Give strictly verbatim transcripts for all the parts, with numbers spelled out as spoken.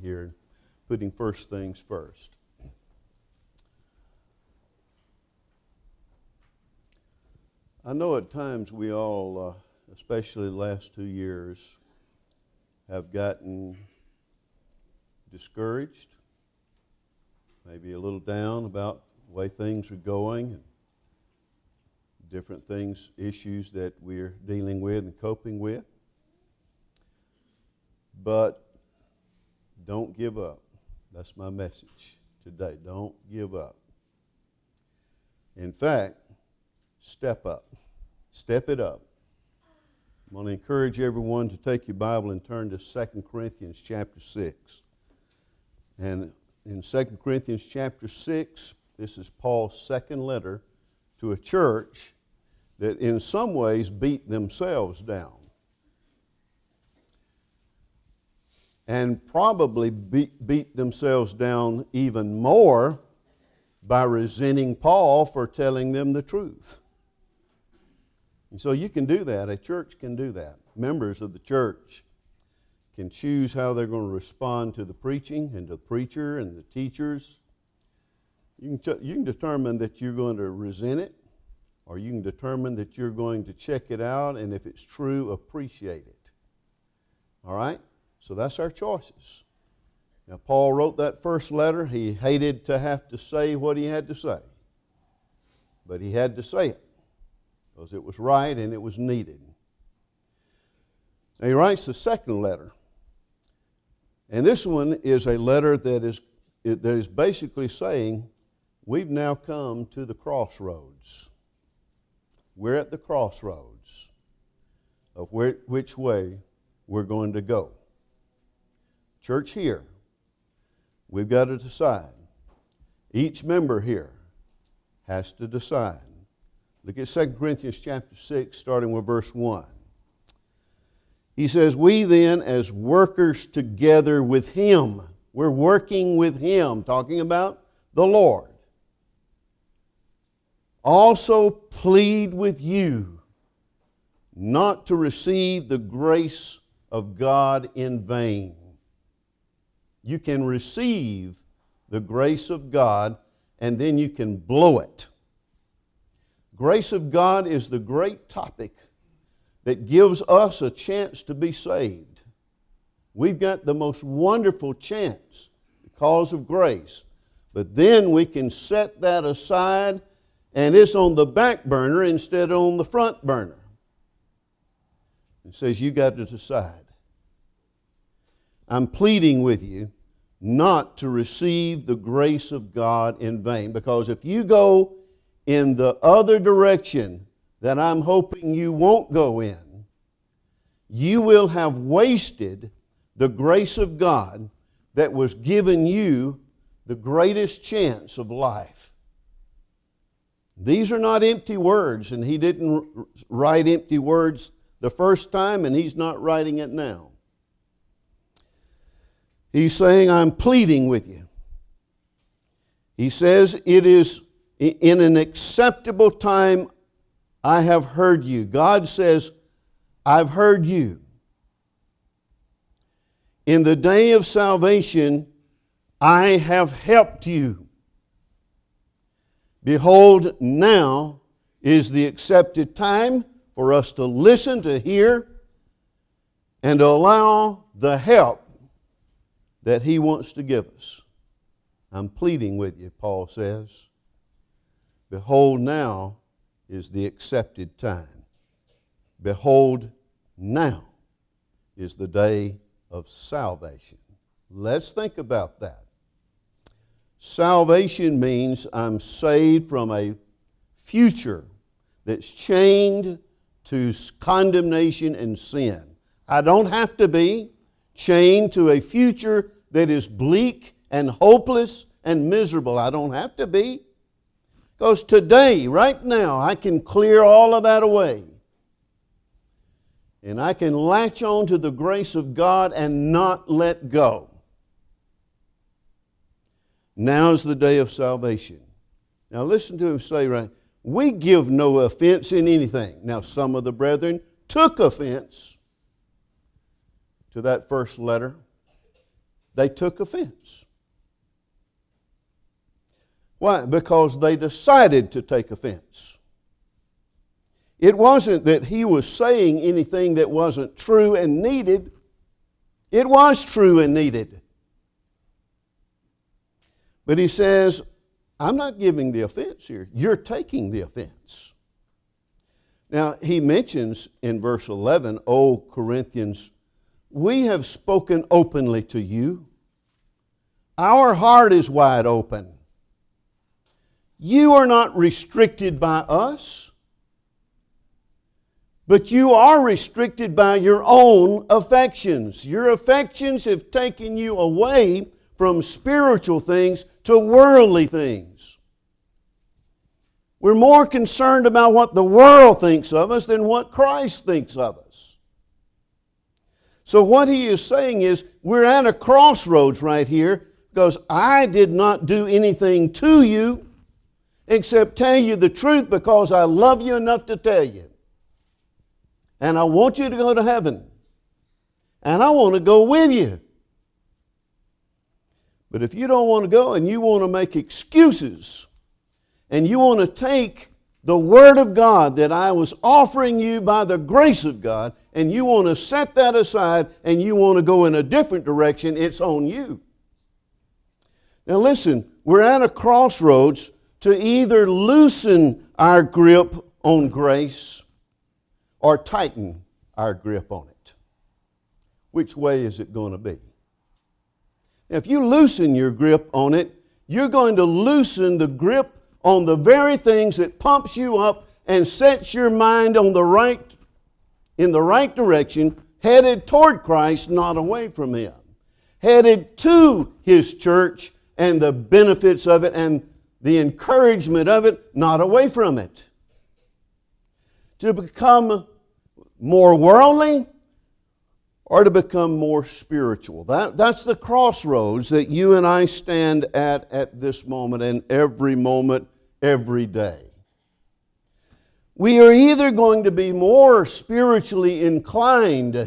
here, putting first things first. I know at times we all, uh, especially the last two years, have gotten discouraged, maybe a little down about the way things are going and different things, issues that we're dealing with and coping with. But don't give up. That's my message today. Don't give up. In fact, step up. Step it up. I'm going to encourage everyone to take your Bible and turn to Second Corinthians chapter six. And in Second Corinthians chapter six, this is Paul's second letter to a church that in some ways beat themselves down. And probably beat, beat themselves down even more by resenting Paul for telling them the truth. And so you can do that. A church can do that. Members of the church can choose how they're going to respond to the preaching and to the preacher and the teachers. You can, you can determine that you're going to resent it, or you can determine that you're going to check it out and if it's true, appreciate it. All right? So that's our choices. Now, Paul wrote that first letter. He hated to have to say what he had to say. But he had to say it because it was right and it was needed. Now, he writes the second letter. And this one is a letter that is, that is basically saying, we've now come to the crossroads. We're at the crossroads of where, which way we're going to go. Church here, we've got to decide. Each member here has to decide. Look at Second Corinthians chapter six, starting with verse one. He says, we then as workers together with Him, we're working with Him, talking about the Lord, also plead with you not to receive the grace of God in vain. You can receive the grace of God and then you can blow it. Grace of God is the great topic that gives us a chance to be saved. We've got the most wonderful chance because of grace. But then we can set that aside and it's on the back burner instead of on the front burner. It says you got to decide. I'm pleading with you not to receive the grace of God in vain. Because if you go in the other direction that I'm hoping you won't go in, you will have wasted the grace of God that was given you the greatest chance of life. These are not empty words, and he didn't write empty words the first time, and he's not writing it now. He's saying, I'm pleading with you. He says, it is in an acceptable time I have heard you. God says, I've heard you. In the day of salvation, I have helped you. Behold, now is the accepted time for us to listen, to hear, and to allow the help that He wants to give us. I'm pleading with you, Paul says. Behold, now is the accepted time. Behold, now is the day of salvation. Let's think about that. Salvation means I'm saved from a future that's chained to condemnation and sin. I don't have to be chained to a future that is bleak and hopeless and miserable. I don't have to be. Because today, right now, I can clear all of that away. And I can latch on to the grace of God and not let go. Now's the day of salvation. Now listen to him say, right, we give no offense in anything. Now some of the brethren took offense to that first letter. They took offense. Why? Because they decided to take offense. It wasn't that he was saying anything that wasn't true and needed. It was true and needed. But he says, I'm not giving the offense here. You're taking the offense. Now, he mentions in verse eleven, O Corinthians, we have spoken openly to you. Our heart is wide open. You are not restricted by us, but you are restricted by your own affections. Your affections have taken you away from spiritual things to worldly things. We're more concerned about what the world thinks of us than what Christ thinks of us. So what he is saying is, we're at a crossroads right here, because I did not do anything to you except tell you the truth because I love you enough to tell you. And I want you to go to heaven. And I want to go with you. But if you don't want to go and you want to make excuses, and you want to take the Word of God that I was offering you by the grace of God, and you want to set that aside and you want to go in a different direction, it's on you. Now listen, we're at a crossroads to either loosen our grip on grace or tighten our grip on it. Which way is it going to be? If you loosen your grip on it, you're going to loosen the grip on the very things that pumps you up and sets your mind on the right, in the right direction, headed toward Christ, not away from Him. Headed to His church and the benefits of it and the encouragement of it, not away from it. To become more worldly or to become more spiritual. That, that's the crossroads that you and I stand at at this moment and every moment, every day. We are either going to be more spiritually inclined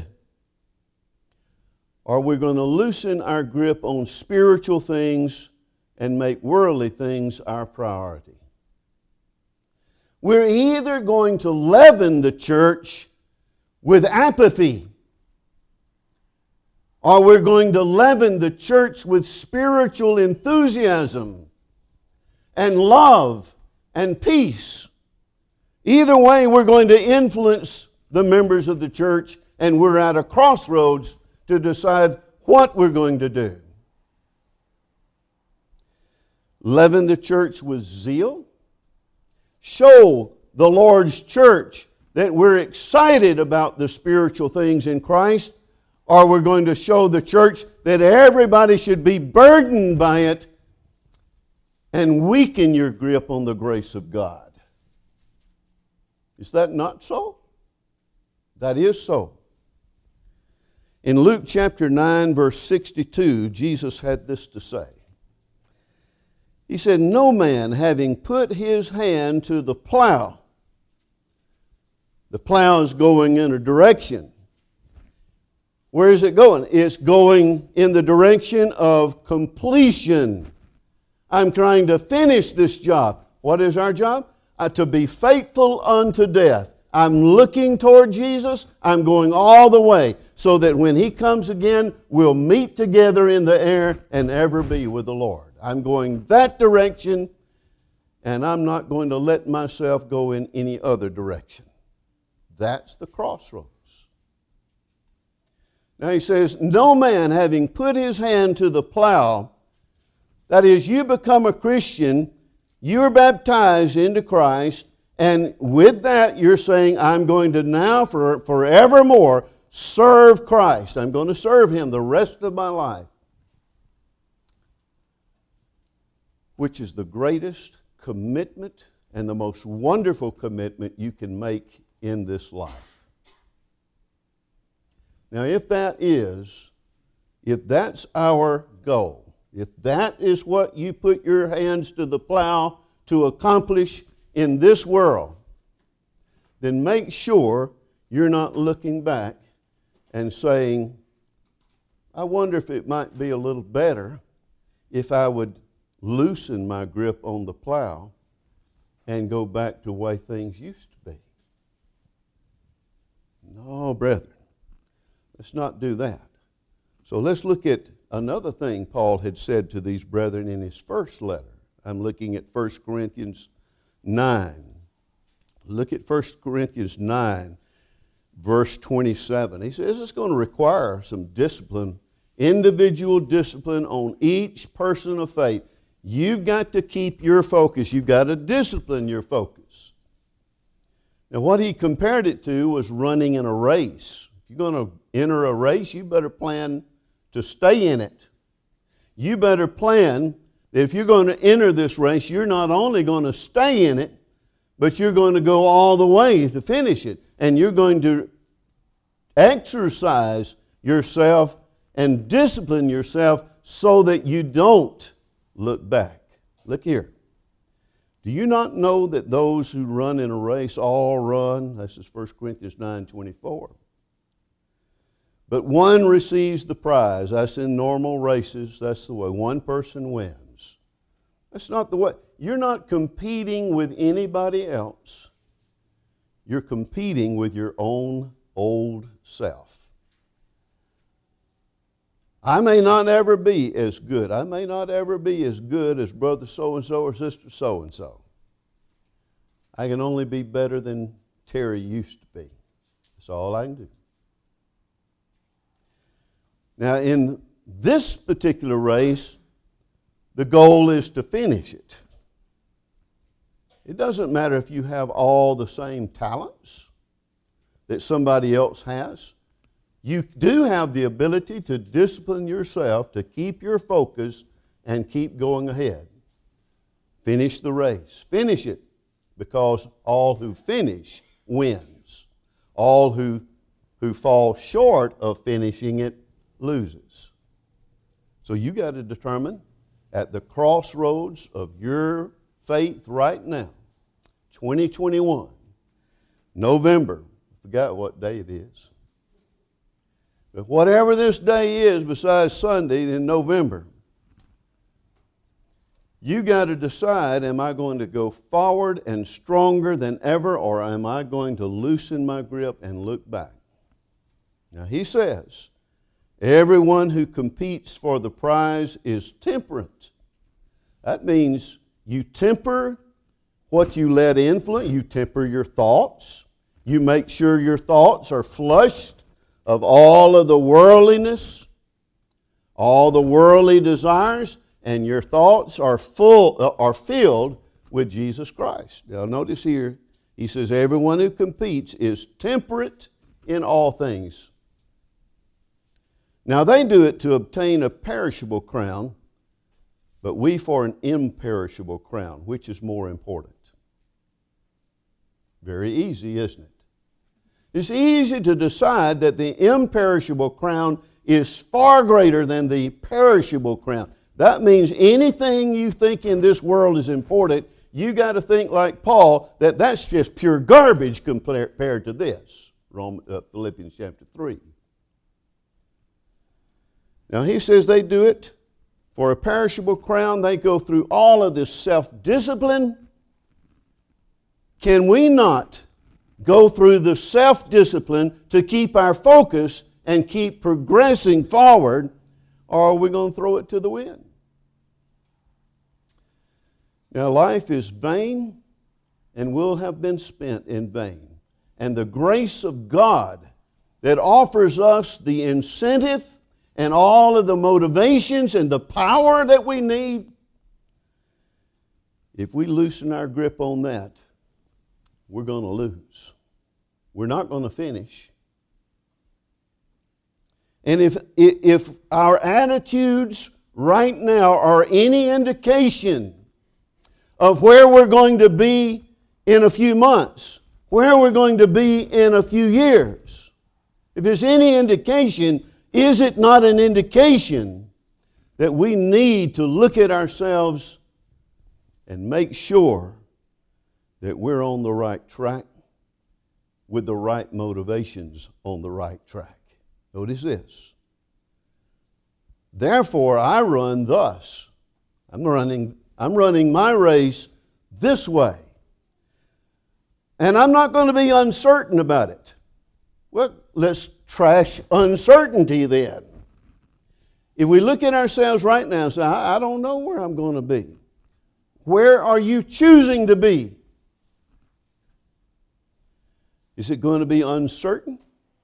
or we're going to loosen our grip on spiritual things and make worldly things our priority. We're either going to leaven the church with apathy, or we're going to leaven the church with spiritual enthusiasm and love and peace. Either way, we're going to influence the members of the church, and we're at a crossroads to decide what we're going to do. Leaven the church with zeal. Show the Lord's church that we're excited about the spiritual things in Christ, or we're going to show the church that everybody should be burdened by it and weaken your grip on the grace of God. Is that not so? That is so. In Luke chapter nine, verse sixty-two, Jesus had this to say. He said, no man having put his hand to the plow. The plow is going in a direction. Where is it going? It's going in the direction of completion. I'm trying to finish this job. What is our job? Uh, to be faithful unto death. I'm looking toward Jesus. I'm going all the way so that when He comes again, we'll meet together in the air and ever be with the Lord. I'm going that direction, and I'm not going to let myself go in any other direction. That's the crossroads. Now he says, no man having put his hand to the plow, that is, you become a Christian, you're baptized into Christ, and with that you're saying, I'm going to now for forevermore serve Christ. I'm going to serve Him the rest of my life. Which is the greatest commitment and the most wonderful commitment you can make in this life. Now, if that is, if that's our goal, if that is what you put your hands to the plow to accomplish in this world, then make sure you're not looking back and saying, I wonder if it might be a little better if I would loosen my grip on the plow and go back to the way things used to be. No, brethren, let's not do that. So let's look at another thing Paul had said to these brethren in his first letter. I'm looking at First Corinthians nine. Look at First Corinthians nine, verse twenty-seven. He says it's going to require some discipline, individual discipline on each person of faith. You've got to keep your focus. You've got to discipline your focus. Now, what he compared it to was running in a race. If you're going to enter a race, you better plan to stay in it. You better plan that if you're going to enter this race, you're not only going to stay in it, but you're going to go all the way to finish it. And you're going to exercise yourself and discipline yourself so that you don't look back. Look here. Do you not know that those who run in a race all run? This is First Corinthians nine twenty-four. But one receives the prize. That's in normal races. That's the way. One person wins. That's not the way. You're not competing with anybody else. You're competing with your own old self. I may not ever be as good. I may not ever be as good as brother so-and-so or sister so-and-so. I can only be better than Terry used to be. That's all I can do. Now, in this particular race, the goal is to finish it. It doesn't matter if you have all the same talents that somebody else has. You do have the ability to discipline yourself, to keep your focus, and keep going ahead. Finish the race. Finish it, because all who finish wins. All who, who fall short of finishing it loses. So you got to determine at the crossroads of your faith right now, twenty twenty-one, November, I forgot what day it is. But whatever this day is besides Sunday in November, you got to decide, am I going to go forward and stronger than ever, or am I going to loosen my grip and look back? Now he says, everyone who competes for the prize is temperate. That means you temper what you let influence. You temper your thoughts. You make sure your thoughts are flushed of all of the worldliness, all the worldly desires, and your thoughts are full, are filled with Jesus Christ. Now notice here, he says, everyone who competes is temperate in all things. Now they do it to obtain a perishable crown, but we for an imperishable crown. Which is more important? Very easy, isn't it? It's easy to decide that the imperishable crown is far greater than the perishable crown. That means anything you think in this world is important, you got to think like Paul, that that's just pure garbage compared to this. Romans, uh, Philippians chapter three. Now he says they do it for a perishable crown. They go through all of this self-discipline. Can we not go through the self-discipline to keep our focus and keep progressing forward, or are we going to throw it to the wind? Now life is vain and will have been spent in vain. And the grace of God that offers us the incentive and all of the motivations and the power that we need, if we loosen our grip on that, we're going to lose. We're not going to finish. And if, if our attitudes right now are any indication of where we're going to be in a few months, where we're going to be in a few years, if there's any indication, is it not an indication that we need to look at ourselves and make sure that we're on the right track with the right motivations on the right track? Notice this. Therefore I run thus. I'm running, I'm running my race this way. And I'm not going to be uncertain about it. Well, let's trash uncertainty then. If we look at ourselves right now and say, I, I don't know where I'm going to be. Where are you choosing to be? Is it going to be uncertain?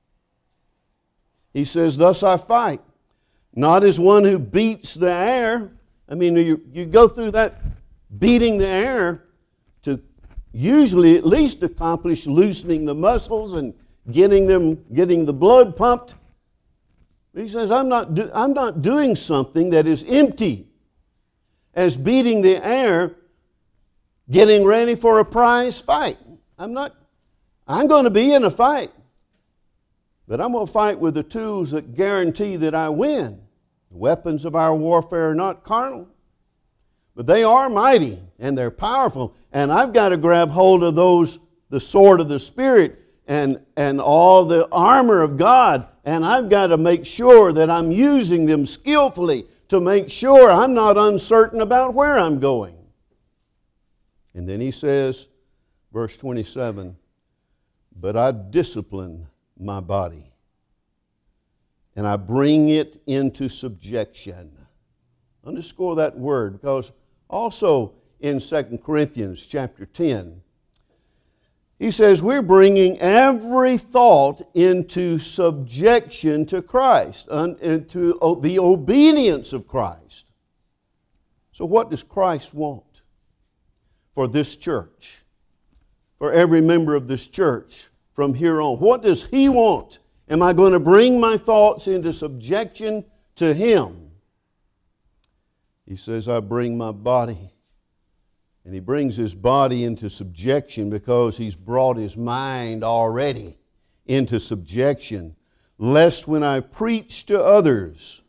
He says, thus I fight, not as one who beats the air. I mean, you, you go through that beating the air to usually at least accomplish loosening the muscles and getting them, getting the blood pumped. He says, I'm not, do, I'm not doing something that is empty as beating the air, getting ready for a prize fight. I'm not, I'm going to be in a fight, but I'm going to fight with the tools that guarantee that I win. The weapons of our warfare are not carnal, but they are mighty and they're powerful. And I've got to grab hold of those, the sword of the Spirit and, and all the armor of God. And I've got to make sure that I'm using them skillfully to make sure I'm not uncertain about where I'm going. And then he says, verse twenty-seven, but I discipline my body and I bring it into subjection. Underscore that word, because also in Second Corinthians chapter ten, he says we're bringing every thought into subjection to Christ, into the obedience of Christ. So what does Christ want for this church, for every member of this church from here on? What does He want? Am I going to bring my thoughts into subjection to Him? He says, I bring my body. And He brings His body into subjection because He's brought His mind already into subjection, lest when I preach to others,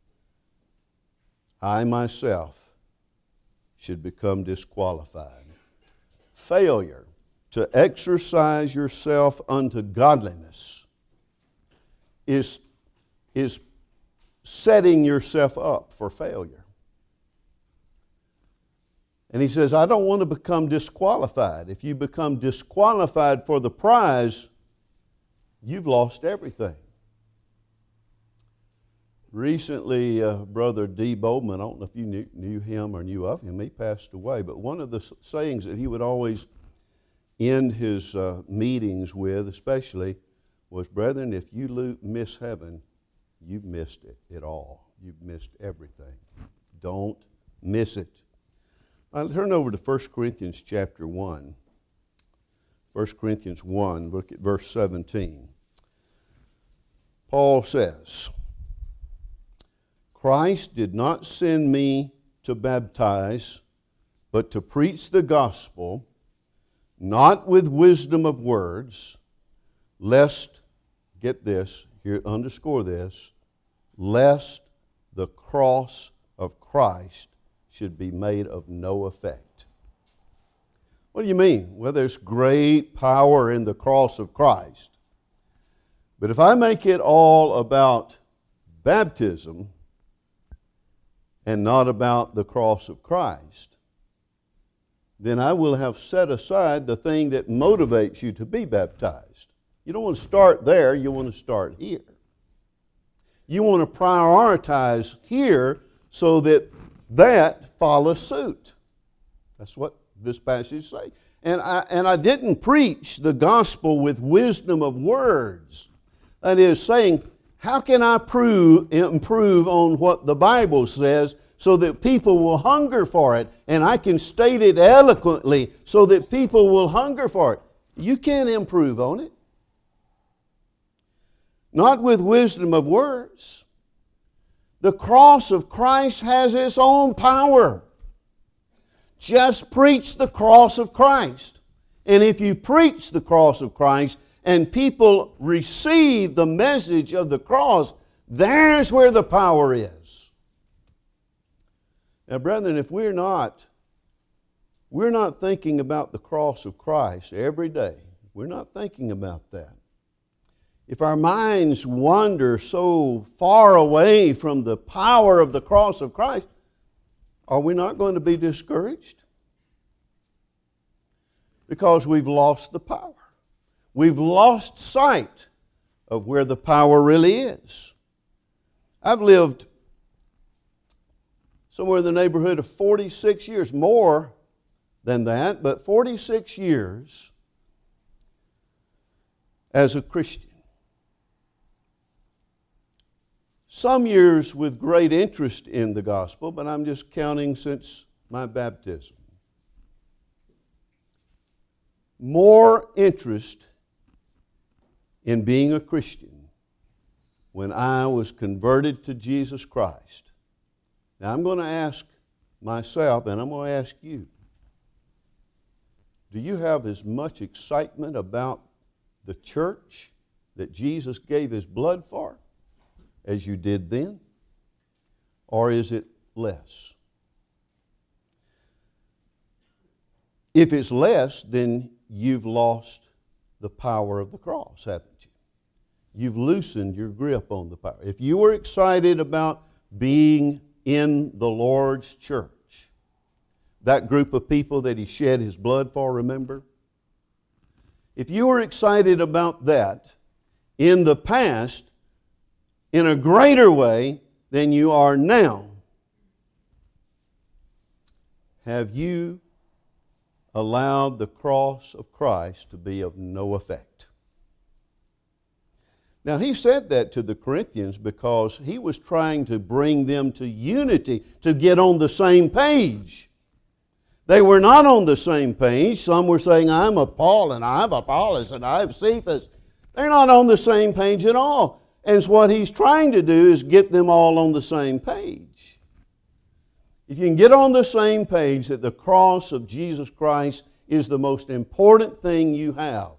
I myself should become disqualified. Failure to exercise yourself unto godliness is, is setting yourself up for failure. And he says, I don't want to become disqualified. If you become disqualified for the prize, you've lost everything. Recently, uh, Brother D. Bowman, I don't know if you knew, knew him or knew of him, he passed away, but one of the sayings that he would always end his uh, meetings with, especially, was, brethren, if you lo- miss heaven, you've missed it, it all. You've missed everything. Don't miss it. I'll turn over to First Corinthians chapter one. First Corinthians one, look at verse seventeen. Paul says, Christ did not send me to baptize, but to preach the gospel, not with wisdom of words, lest, get this, here, underscore this, lest the cross of Christ should be made of no effect. What do you mean? Well, there's great power in the cross of Christ. But if I make it all about baptism and not about the cross of Christ, then I will have set aside the thing that motivates you to be baptized. You don't want to start there, you want to start here. You want to prioritize here so that that follows suit. That's what this passage says. And I, and I didn't preach the gospel with wisdom of words. That is saying, how can I prove, improve on what the Bible says so that people will hunger for it? And I can state it eloquently so that people will hunger for it. You can't improve on it. Not with wisdom of words. The cross of Christ has its own power. Just preach the cross of Christ. And if you preach the cross of Christ and people receive the message of the cross, there's where the power is. Now, brethren, if we're not, we're not thinking about the cross of Christ every day, we're not thinking about that, if our minds wander so far away from the power of the cross of Christ, are we not going to be discouraged? Because we've lost the power. We've lost sight of where the power really is. I've lived somewhere in the neighborhood of forty-six years, more than that, but forty-six years as a Christian. Some years with great interest in the gospel, but I'm just counting since my baptism. More interest in being a Christian when I was converted to Jesus Christ. Now I'm going to ask myself, and I'm going to ask you, do you have as much excitement about the church that Jesus gave His blood for as you did then? Or is it less? If it's less, then you've lost the power of the cross, haven't you? You've loosened your grip on the power. If you were excited about being in the Lord's church, that group of people that He shed His blood for, remember? If you were excited about that in the past, in a greater way than you are now, have you allowed the cross of Christ to be of no effect? Now, he said that to the Corinthians because he was trying to bring them to unity, to get on the same page. They were not on the same page. Some were saying, I'm of Paul, and I'm of Apollos, and I'm of Cephas. They're not on the same page at all. And so what he's trying to do is get them all on the same page. If you can get on the same page that the cross of Jesus Christ is the most important thing you have,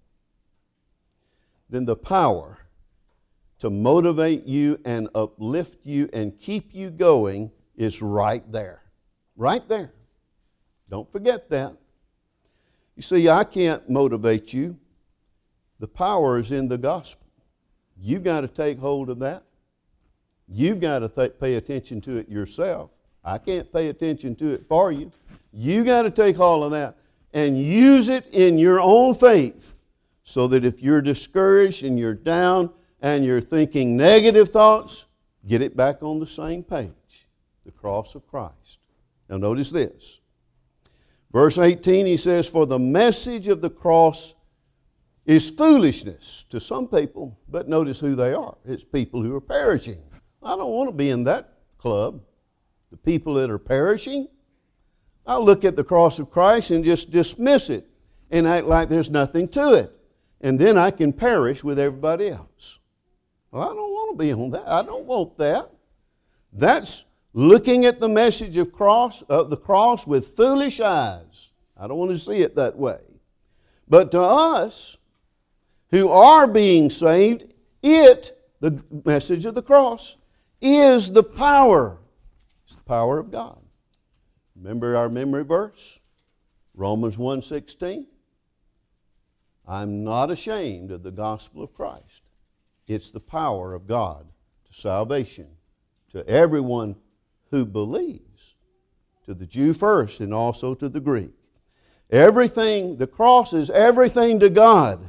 then the power to motivate you and uplift you and keep you going is right there. Right there. Don't forget that. You see, I can't motivate you. The power is in the gospel. You've got to take hold of that. You've got to th- pay attention to it yourself. I can't pay attention to it for you. You've got to take hold of that and use it in your own faith so that if you're discouraged and you're down and you're thinking negative thoughts, get it back on the same page, the cross of Christ. Now notice this. Verse eighteen, he says, for the message of the cross is foolishness to some people, but notice who they are. It's people who are perishing. I don't want to be in that club. The people that are perishing. I'll look at the cross of Christ and just dismiss it and act like there's nothing to it. And then I can perish with everybody else. Well, I don't want to be on that. I don't want that. That's looking at the message of cross of the cross with foolish eyes. I don't want to see it that way. But to us who are being saved, it, the message of the cross, is the power. It's the power of God. Remember our memory verse? Romans one sixteen. I'm not ashamed of the gospel of Christ. It's the power of God to salvation, to everyone who believes, to the Jew first and also to the Greek. Everything, the cross is everything to God.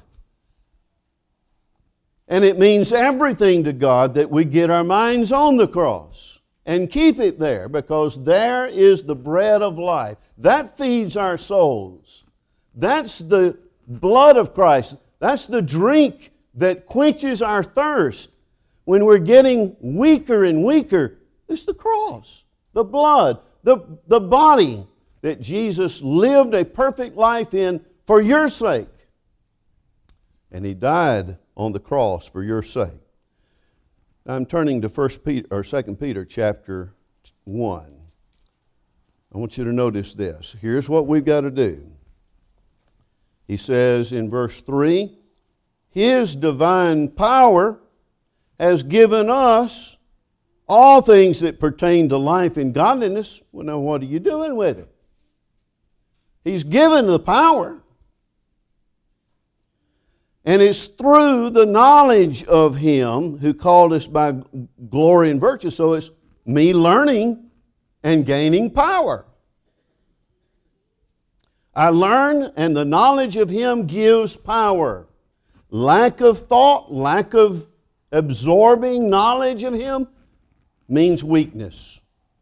And it means everything to God that we get our minds on the cross and keep it there, because there is the bread of life. That feeds our souls. That's the blood of Christ. That's the drink that quenches our thirst when we're getting weaker and weaker. It's the cross, the blood, the, the body that Jesus lived a perfect life in for your sake. And He died on the cross for your sake. Now I'm turning to First Peter or Second Peter chapter one. I want you to notice this. Here's what we've got to do. He says in verse three, His divine power has given us all things that pertain to life and godliness. Well, now what are you doing with it? He's given the power. And it's through the knowledge of Him who called us by glory and virtue. So it's me learning and gaining power. I learn, and the knowledge of Him gives power. Lack of thought, lack of absorbing knowledge of Him means weakness.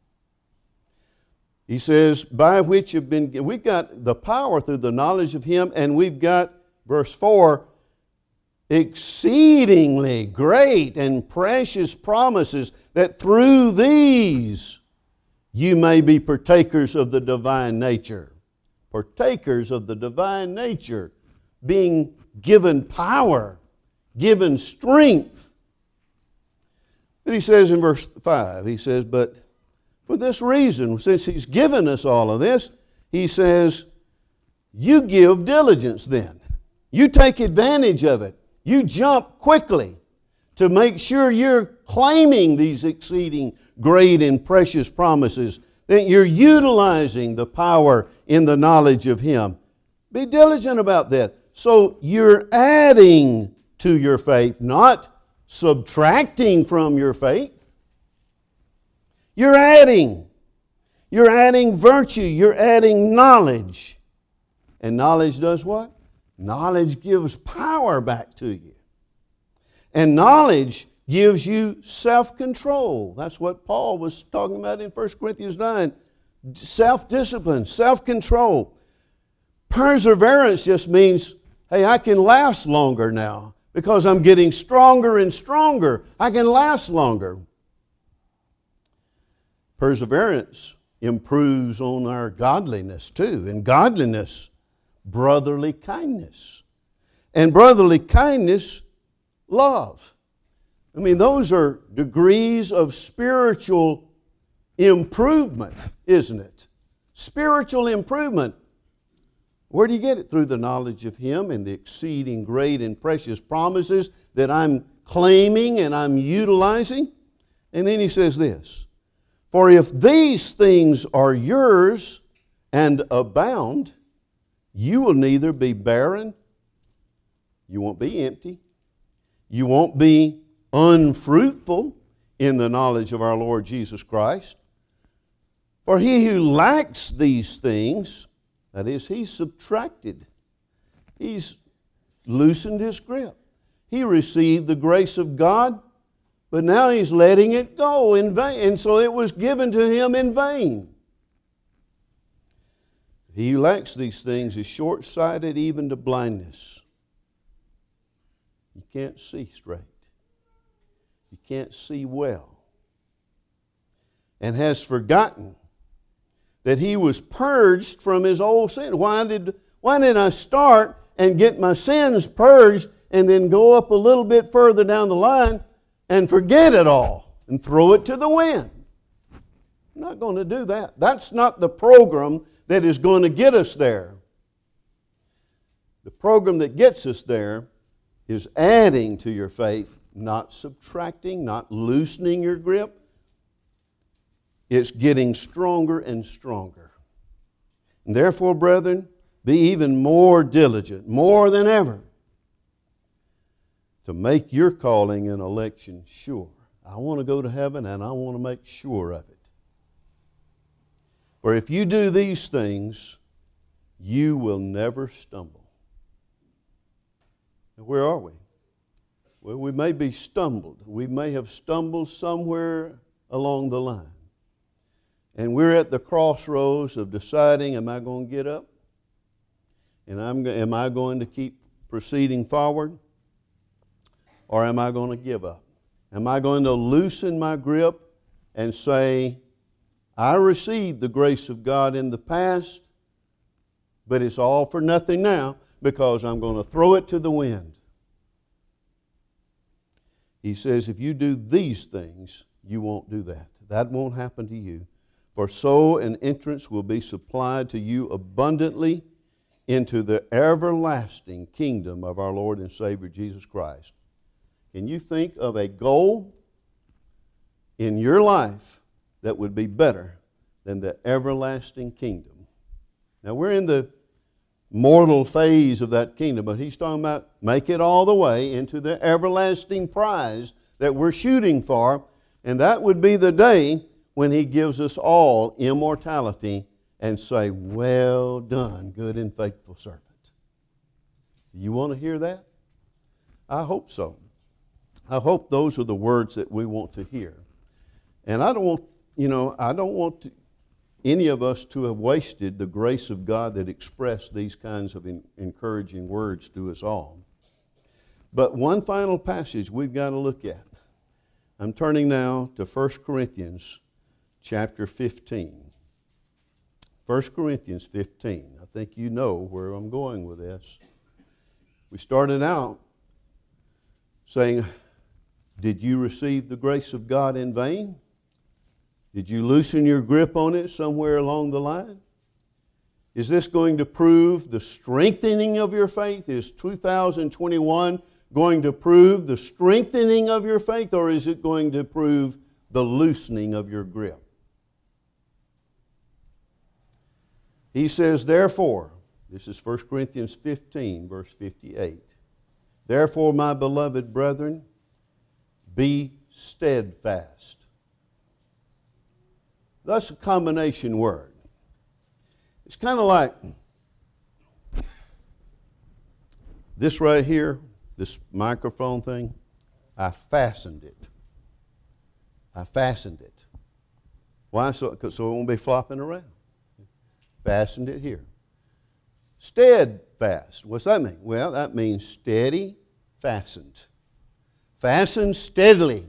He says, by which have been, we've got the power through the knowledge of Him, and we've got, verse four, exceedingly great and precious promises, that through these you may be partakers of the divine nature. Partakers of the divine nature, being given power, given strength. And he says in verse five, he says, but for this reason, since He's given us all of this, He says, you give diligence then. You take advantage of it. You jump quickly to make sure you're claiming these exceeding great and precious promises, that you're utilizing the power in the knowledge of Him. Be diligent about that. So you're adding to your faith, not subtracting from your faith. You're adding. You're adding virtue. You're adding knowledge. And knowledge does what? Knowledge gives power back to you. And knowledge gives you self-control. That's what Paul was talking about in First Corinthians nine. Self-discipline, self-control. Perseverance just means, hey, I can last longer now because I'm getting stronger and stronger. I can last longer. Perseverance improves on our godliness too. And godliness, brotherly kindness. And brotherly kindness, love. I mean, those are degrees of spiritual improvement, isn't it? Spiritual improvement. Where do you get it? Through the knowledge of Him and the exceeding great and precious promises that I'm claiming and I'm utilizing. And then he says this, for if these things are yours and abound, you will neither be barren, you won't be empty, you won't be unfruitful in the knowledge of our Lord Jesus Christ. For he who lacks these things, that is, he's subtracted, he's loosened his grip. He received the grace of God, but now he's letting it go in vain. And so it was given to him in vain. He who lacks these things is short-sighted even to blindness. You can't see straight. You can't see well. And has forgotten that he was purged from his old sin. Why did, why did I start and get my sins purged and then go up a little bit further down the line and forget it all and throw it to the wind? I'm not going to do that. That's not the program that is going to get us there. The program that gets us there is adding to your faith, not subtracting, not loosening your grip. It's getting stronger and stronger. And therefore, brethren, be even more diligent, more than ever, to make your calling and election sure. I want to go to heaven and I want to make sure of it. For if you do these things, you will never stumble. Now, where are we? Well, we may be stumbled. We may have stumbled somewhere along the line. And we're at the crossroads of deciding, am I going to get up? And I'm, am I going to keep proceeding forward? Or am I going to give up? Am I going to loosen my grip and say, I received the grace of God in the past, but it's all for nothing now because I'm going to throw it to the wind? He says, if you do these things, you won't do that. That won't happen to you. For so an entrance will be supplied to you abundantly into the everlasting kingdom of our Lord and Savior Jesus Christ. Can you think of a goal in your life that would be better than the everlasting kingdom? Now we're in the mortal phase of that kingdom, but he's talking about make it all the way into the everlasting prize that we're shooting for, and that would be the day when he gives us all immortality and say, well done, good and faithful servant. You want to hear that? I hope so. I hope those are the words that we want to hear. And I don't want, you know, I don't want to, any of us to have wasted the grace of God that expressed these kinds of in, encouraging words to us all. But one final passage we've got to look at. I'm turning now to First Corinthians chapter fifteen. First Corinthians fifteen. I think you know where I'm going with this. We started out saying, did you receive the grace of God in vain? Did you loosen your grip on it somewhere along the line? Is this going to prove the strengthening of your faith? Is two thousand twenty-one going to prove the strengthening of your faith, or is it going to prove the loosening of your grip? He says, therefore, this is First Corinthians fifteen, verse fifty-eight. Therefore, my beloved brethren, be steadfast. That's a combination word. It's kind of like this right here, this microphone thing. I fastened it. I fastened it. Why? So, so it won't be flopping around. Fastened it here. Steadfast. What's that mean? Well, that means steady, fastened. Fastened steadily.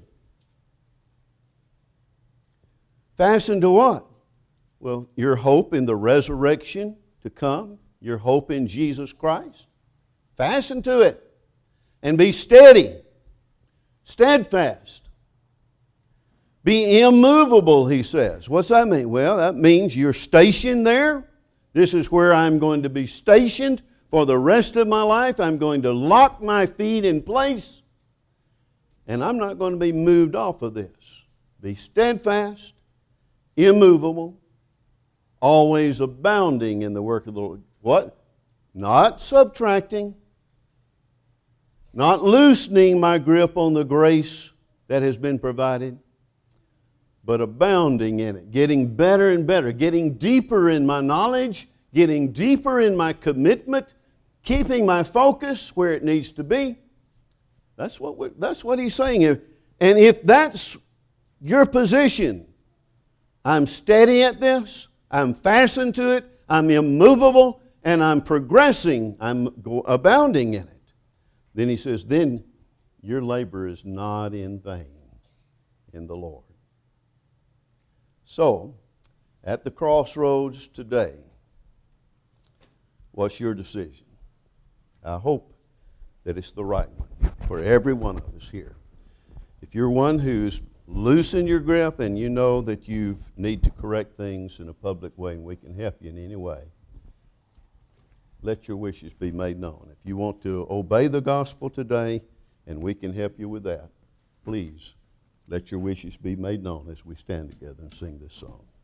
Fastened to what? Well, your hope in the resurrection to come, your hope in Jesus Christ. Fasten to it and be steady, steadfast. Be immovable, he says. What's that mean? Well, that means you're stationed there. This is where I'm going to be stationed for the rest of my life. I'm going to lock my feet in place, and I'm not going to be moved off of this. Be steadfast, immovable, always abounding in the work of the Lord. What? Not subtracting, not loosening my grip on the grace that has been provided, but abounding in it, getting better and better, getting deeper in my knowledge, getting deeper in my commitment, keeping my focus where it needs to be. That's what we're, that's what he's saying here. And if that's your position, I'm steady at this, I'm fastened to it, I'm immovable, and I'm progressing, I'm abounding in it. Then he says, then your labor is not in vain in the Lord. So, at the crossroads today, what's your decision? I hope that it's the right one for every one of us here. If you're one who's loosened your grip and you know that you need to correct things in a public way and we can help you in any way, let your wishes be made known. If you want to obey the gospel today and we can help you with that, please let your wishes be made known as we stand together and sing this song.